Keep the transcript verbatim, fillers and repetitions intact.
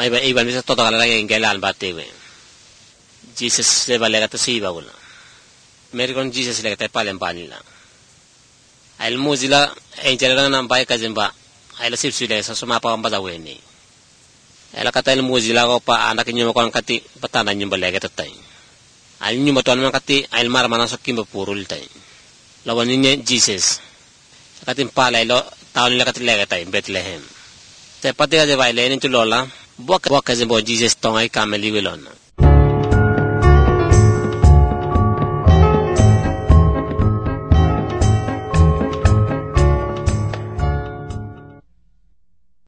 mai ba iban bisa toto kala lagi ngelan batewe Jesus se vale gata si baula merikon Jesus le gata palen panila al muzila en jalana nam bai kazimba ay la sipsile sa suma pa ambaza weni ela kata el muzila ko pa anak nyuma kon kati patana nyumba le gata tay al nyuma ton man kati al mar mana so kimba purul tay lawani ne Jesus kati pala lo tawn le kati le gata Bethlehem te pati ga je vai le ni tulola boka boka je bo Jesus tongai kameli welona